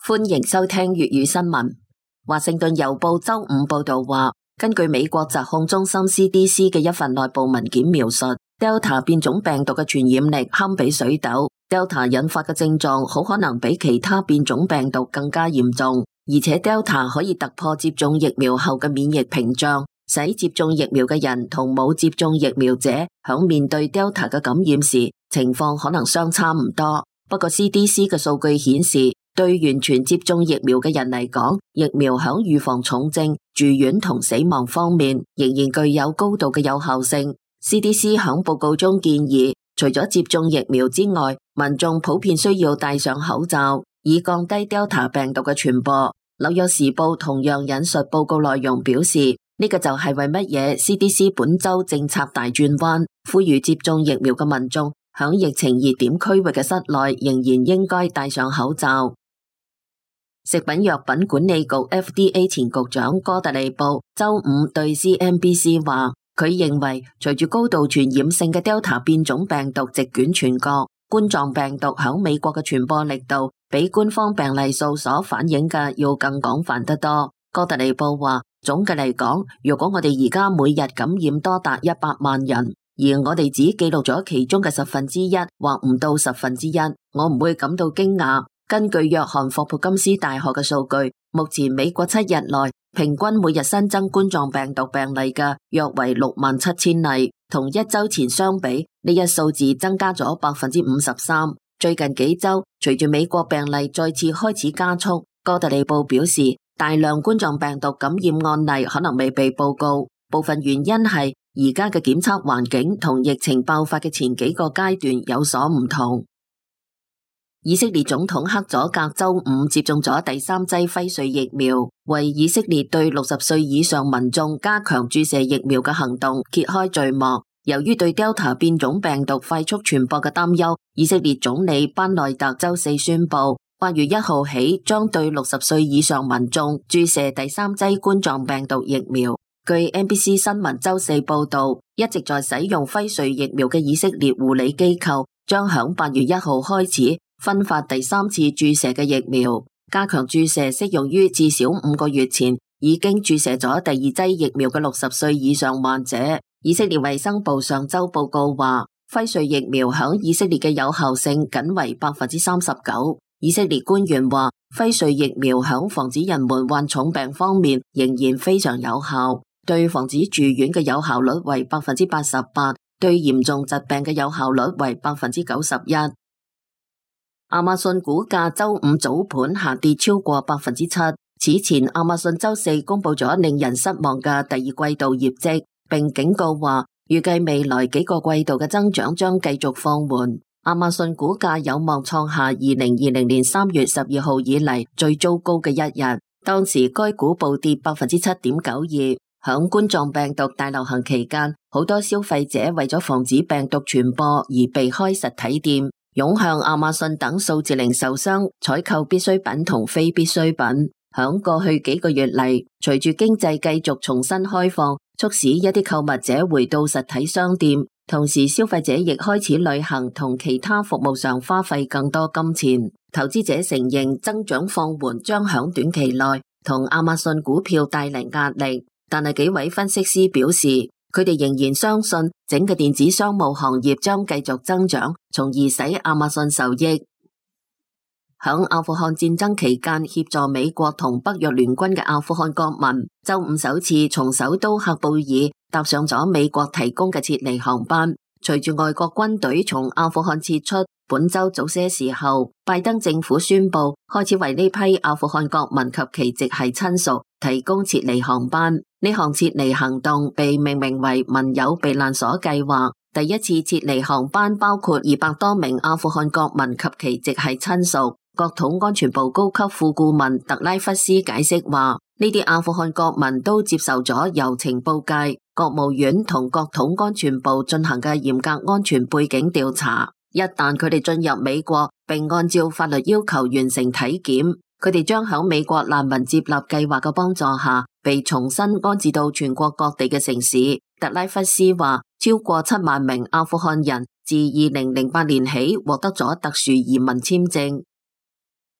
歡迎收聽粵語新聞。華盛頓郵報周五報道話，根據美國疾控中心 CDC 嘅一份內部文件描述， Delta 變種病毒嘅傳染力堪比水痘， Delta 引發嘅症狀好可能比其他變種病毒更加嚴重，而且 Delta 可以突破接種疫苗後嘅免疫屏障，使接種疫苗嘅人同冇接種疫苗者響面對 Delta 嘅感染時，情況可能相差唔多。不過 CDC 嘅數據顯示，對完全接種疫苗嘅人嚟講，疫苗響預防重症、住院同死亡方面仍然具有高度嘅有效性。CDC 響報告中建議，除咗接種疫苗之外，民眾普遍需要戴上口罩，以降低 Delta 病毒嘅傳播。紐約時報同樣引述報告內容表示，呢個就係為乜嘢 CDC 本周政策大轉彎，呼籲接種疫苗嘅民眾響疫情熱點區域嘅室內仍然應該戴上口罩。食品藥品管理局 FDA 前局長哥特利布周五對 CNBC 話，佢認為隨住高度傳染性嘅 Delta 變種病毒席捲全國，冠狀病毒響美國嘅傳播力度比官方病例數所反映嘅要更廣泛得多。哥特利布話，總嘅嚟講，如果我哋而家每日感染多達100萬人，而我哋只記錄咗其中嘅1/10或唔到1/10，我唔會感到驚訝。根據約翰霍普金斯大學嘅數據，目前美國7日內平均每日新增冠狀病毒病例嘅約為67000例，同一周前相比，呢一數字增加咗53%。最近幾周，隨住美國病例再次開始加速，哥特利布表示，大量冠狀病毒感染案例可能未被報告，部分原因係而家嘅檢測環境同疫情爆發嘅前幾個階段有所唔同。以色列總統赫佐格周五接種咗第3劑輝瑞疫苗，為以色列對60歲以上民眾加強注射疫苗嘅行動揭開序幕。由於對 Delta 變種病毒快速傳播嘅擔憂，以色列總理班內特周四宣布，8月1號起將對60歲以上民眾注射第3劑冠狀病毒疫苗。據 NBC 新聞周四報道，一直在使用輝瑞疫苗嘅以色列護理機構將響8月1號開始分發第3次注射嘅疫苗。加強注射適用於至少5個月前已經注射咗第2劑疫苗嘅60歲以上患者。以色列衛生部上周報告話，輝瑞疫苗響以色列嘅有效性僅為39%。以色列官員話，輝瑞疫苗響防止人們患重病方面仍然非常有效，對防止住院嘅有效率為88%，對嚴重疾病嘅有效率為91%。亞馬遜股價周五早盤下跌超過7%。此前亞馬遜周四公布咗令人失望嘅第二季度業績，並警告話預計未來幾個季度嘅增長將繼續放緩。亞馬遜股價有望創下2020年3月12號以嚟最糟糕嘅一日，當時該股暴跌7.92%。響冠狀病毒大流行期間，好多消費者為咗防止病毒傳播而避開實體店，湧向亞馬遜等數字零售商採購必需品同非必需品。響過去幾個月嚟，隨住經濟繼續重新開放，促使一啲購物者回到實體商店，同時消費者亦開始旅行同其他服務上花費更多金錢。投資者承認增長放緩將響短期內同亞馬遜股票帶嚟壓力，但係幾位分析師表示，佢哋仍然相信整個電子商務行業將繼續增長，從而使亞馬遜受益。響阿富汗戰爭期間協助美國同北約聯軍嘅阿富汗國民，周五首次從首都喀布爾搭上咗美國提供嘅撤離航班。隨住外國軍隊從阿富汗撤出，本周早些時候，拜登政府宣布開始為呢批阿富汗國民及其直系親屬提供撤離航班。呢項撤離行動被命名為盟友避難所計劃。第一次撤離航班包括200多名阿富汗國民及其直系親屬。國土安全部高級副顧問特拉弗斯解釋話，呢啲阿富汗國民都接受咗由情報界、國務院同國土安全部進行嘅嚴格安全背景調查。一旦佢哋進入美國並按照法律要求完成體檢，佢哋將喺美國難民接納計劃嘅幫助下被重新安置到全國各地嘅城市。特拉弗斯話，超過7萬名阿富汗人自2008年起獲得咗特殊移民簽證。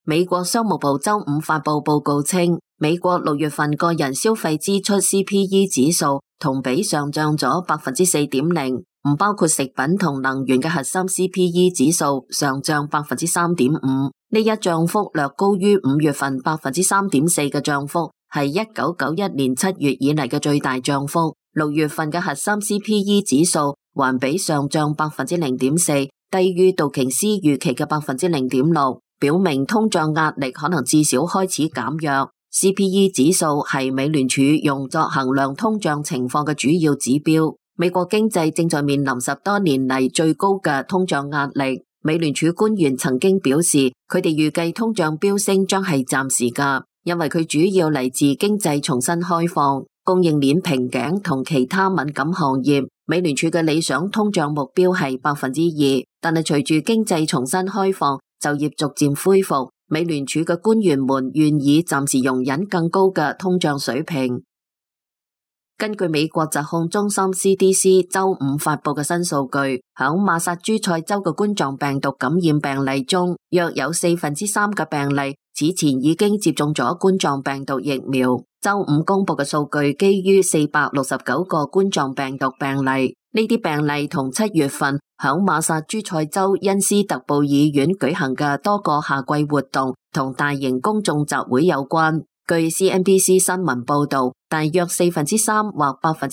美國商務部周五發布報告稱，美國6月份個人消費支出 CPE 指數同比上漲咗 4.0%， 唔包括食品同能源嘅核心 CPE 指數上漲 3.5%。呢一漲幅略高於5月份 3.4% 嘅漲幅，係1991年7月以嚟嘅最大漲幅。6月份嘅核心 CPE 指數環比上漲 0.4%， 低於道瓊斯預期嘅 0.6%， 表明通脹壓力可能至少開始減弱。CPE 指數係美聯儲用作衡量通脹情況嘅主要指標。美國經濟正在面臨10多年嚟最高嘅通脹壓力。美聯儲官員曾經表示，佢哋預計通脹飆升將係暫時㗎，因為佢主要嚟自經濟重新開放、供應鏈瓶頸同其他敏感行業。美聯儲嘅理想通脹目標係 2%， 但係隨住經濟重新開放、就業逐漸恢復，美聯儲嘅官員們願意暫時容忍更高嘅通脹水平。根據美國疾控中心 CDC 周五發佈嘅新數據，響馬薩諸塞州嘅冠狀病毒感染病例中，約有3%嘅病例此前已經接種咗冠狀病毒疫苗。周五公布嘅數據基於469個冠狀病毒病例，呢啲病例同7月份響馬薩諸塞州恩斯特布爾縣舉行嘅多個夏季活動同大型公眾集會有關。據 CNBC 新聞報道，大約3%或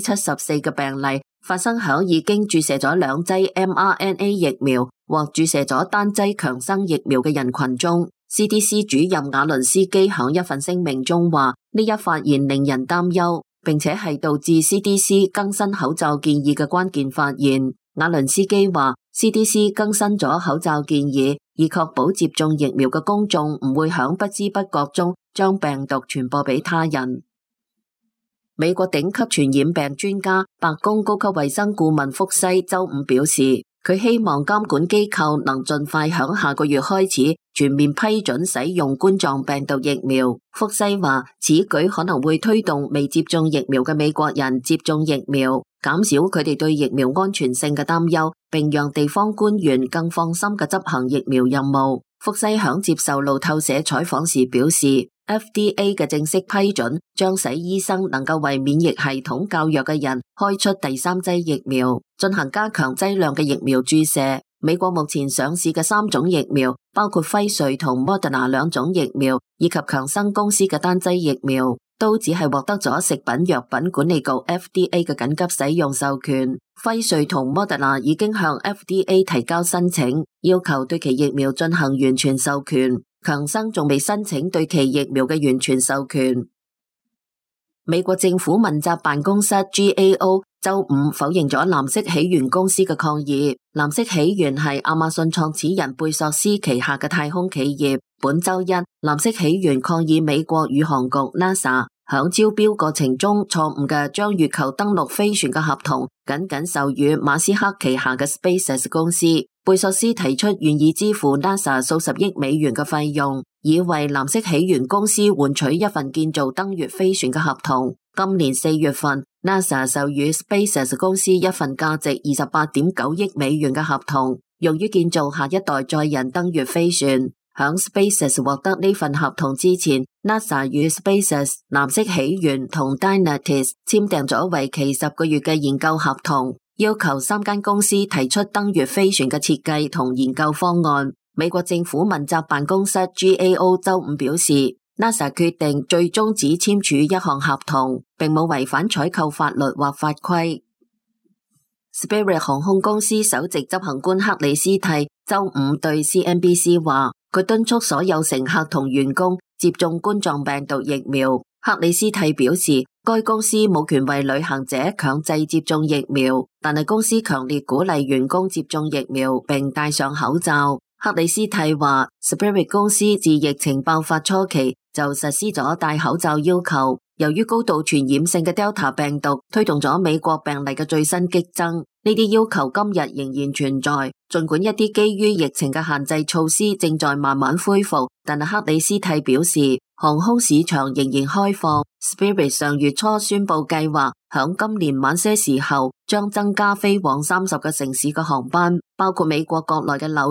74%嘅病例發生響已經注射咗2劑 mRNA 疫苗或注射咗單劑強生疫苗嘅人群中。CDC 主任瓦倫斯基響一份聲明中話，呢一發現令人擔憂，並且係導致 CDC 更新口罩建議嘅關鍵發現。瓦倫斯基話 CDC 更新咗口罩建議，以確保接種疫苗嘅公眾唔會響不知不覺中將病毒傳播俾他人。美國頂級傳染病專家、白宮高級衛生顧問福西周五表示，佢希望監管機構能盡快響下個月開始全面批准使用冠狀病毒疫苗。福西話，此舉可能會推動未接種疫苗嘅美國人接種疫苗，減少佢哋對疫苗安全性嘅擔憂，並讓地方官員更放心嘅執行疫苗任務。福西響接受路透社採訪時表示，FDA 嘅正式批准將使醫生能夠為免疫系統較弱嘅人開出第3劑疫苗，進行加強劑量嘅疫苗注射。美國目前上市嘅3種疫苗，包括輝瑞同 Moderna 2種疫苗，以及強生公司嘅單劑疫苗，都只係獲得咗食品藥品管理局 FDA 嘅緊急使用授權。輝瑞同 Moderna 已經向 FDA 提交申請，要求對其疫苗進行完全授權。強生仲未申請對其疫苗嘅完全授權。美國政府問責辦公室 GAO 周五否認咗藍色起源公司嘅抗議。藍色起源係亞馬遜創始人貝索斯旗下嘅太空企業。本周一，藍色起源抗議美國宇航局 NASA 響招標過程中錯誤嘅將月球登陸飛船嘅合同僅僅授予馬斯克旗下嘅 SpaceX 公司。貝索斯提出願意支付 NASA 數十億美元嘅費用，以為藍色起源公司換取一份建造登月飛船嘅合同。今年4月份 ，NASA 授予 SpaceX 公司一份價值28.9億美元嘅合同，用於建造下一代載人登月飛船。響 SpaceX 獲得呢份合同之前 ，NASA 與 SpaceX、藍色起源同 Dynetics 簽訂咗為期10個月嘅研究合同，要求3間公司提出登月飛船嘅設計同研究方案。美國政府問責辦公室 GAO 周五表示 ，NASA 決定最終只簽署一項合同，並冇違反採購法律或法規。Spirit 航空公司首席執行官克里斯蒂周五對 CNBC 話，佢敦促所有乘客同員工接種冠狀病毒疫苗。克里斯蒂表示，該公司冇權為旅行者強制接種疫苗，但係公司強烈鼓勵員工接種疫苗並戴上口罩。克里斯蒂話 ，Spirit 公司自疫情爆發初期就實施咗戴口罩要求。由於高度傳染性嘅 Delta 病毒推動咗美國病例嘅最新激增，呢啲要求今日仍然存在。儘管一啲基於疫情嘅限制措施正在慢慢恢復，但係克里斯蒂表示，航空市場仍然開放。Spirit 上月初宣布計劃響今年晚些時候將增加飛往30個城市嘅航班，包括美國國內嘅紐約、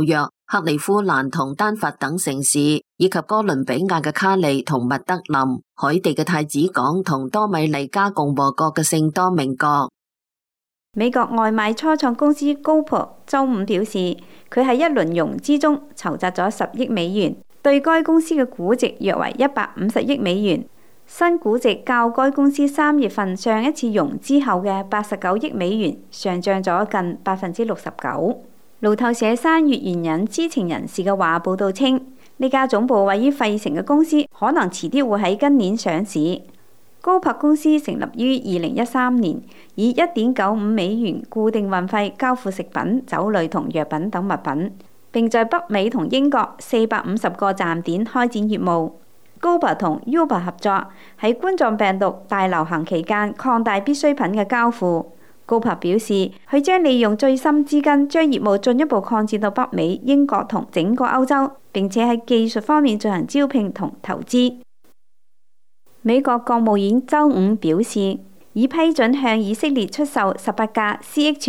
克利夫蘭同丹佛等城市，以及哥倫比亞嘅卡利同麥德林、海地嘅太子港同多米尼加共和國嘅聖多明各。 美國外賣初創公司 GoPro 週五表示，佢喺一輪融資中籌集咗10億美元，對該公司嘅估值約為150億美元。新估值較該公司3月份上一次融資後嘅89億美元上漲咗近69%。路透社3月援引知情人士嘅話報道稱，呢家總部位於費城嘅公司可能遲啲會喺今年上市。GoPro公司成立於2013年，以1.95美元固定運費交付食品、酒類同藥品等物品，並在北美同英國450個站點開展業務。GoPro 同 Uber 合作，喺冠狀病毒大流行期間擴大必需品嘅交付。GoPro 表示，佢將利用最深資金將業務進一步擴展到北美、英國同整個歐洲，並且喺技術方面進行招聘同投資。美國國務院週五表示，已批准向以色列出售18架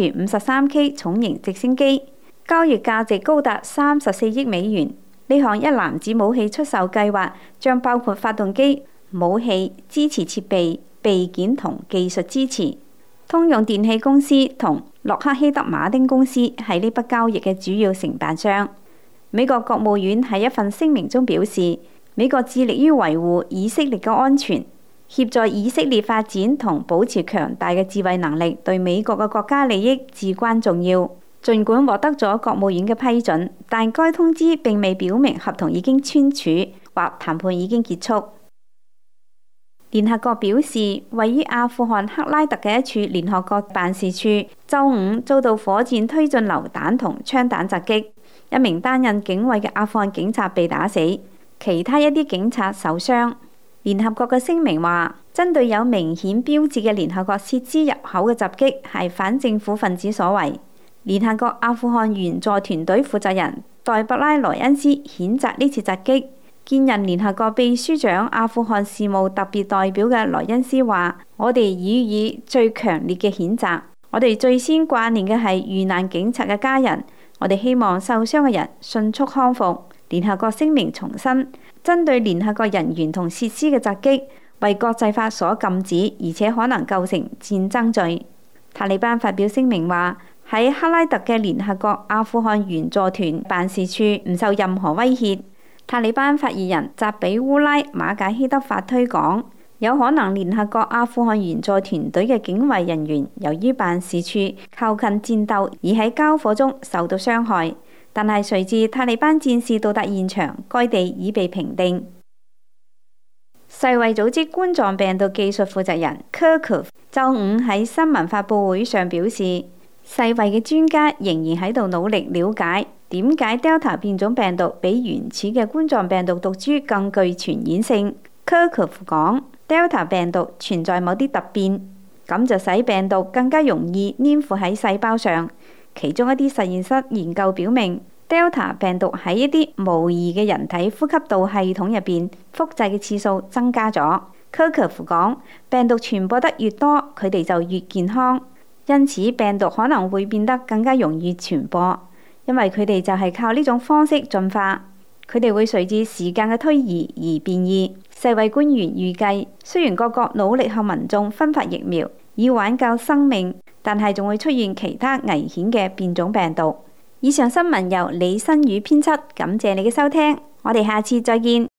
CH-53K 重型直升機，交易價值高達34億美元。呢項一籃子武器出售計劃將包括發動機、武器、支持設備、備件同技術支持。通用電氣公司同洛克希德馬丁公司係呢筆交易嘅主要承辦商。美國國務院喺一份聲明中表示，美國致力於維護以色列嘅安全，協助以色列發展同保持強大嘅自衛能力，對美國嘅國家利益至關重要。儘管獲得咗國務院嘅批准，但該通知並未表明合同已經簽署或談判已經結束。聯合國表示，位於阿富汗克拉特嘅一處聯合國辦事處週五遭到火箭推進榴彈同槍彈襲擊，一名擔任警衛嘅阿富汗警察被打死，其他一啲警察受傷。聯合國嘅聲明話，針對有明顯標誌嘅聯合國設施入口嘅襲擊係反政府分子所為。聯合國阿富汗援助團隊負責人代布拉萊恩斯譴責呢次襲擊。兼任聯合國秘書長阿富汗事務特別代表嘅萊恩斯話：我哋予以最強烈嘅譴責。我哋最先掛念嘅係遇難警察嘅家人。我哋希望受傷嘅人迅速康復。聯合國聲明重申，針對聯合國人員同設施嘅襲擊為國際法所禁止，而且可能構成戰爭罪。塔利班發表聲明話：喺克拉特嘅聯合國阿富汗援助團辦事處唔受任何威脅。塔利班發言人扎比烏拉馬賈希德法推講，有可能聯合國阿富汗援助團隊嘅警衛人員由於辦事處靠近戰鬥而喺交火中受到傷害，但係隨住塔利班戰士到達現場，該地已被平定。世衛組織冠狀病毒技術負責人科科夫週五喺新聞發佈會上表示，世衛嘅專家仍然喺度努力了解點解 Delta 變種病毒比原始嘅冠狀病毒毒株更具傳染性。科科夫講 ，Delta 病毒存在某啲突變，咁就使病毒更加容易黏附喺細胞上。其中一啲實驗室研究表明 ，Delta 病毒喺一啲模擬嘅人體呼吸道系統入邊複製嘅次數增加咗。科科夫講，病毒傳播得越多，佢哋就越健康，因此病毒可能會變得更加容易傳播。因為佢哋就係靠呢種方式進化，佢哋會隨住時間嘅推移而變異。世衛官員預計，雖然各國努力向民眾分發疫苗以挽救生命，但係仲會出現其他危險嘅變種病毒。以上新聞由李新宇編輯，感謝你嘅收聽，我哋下次再見。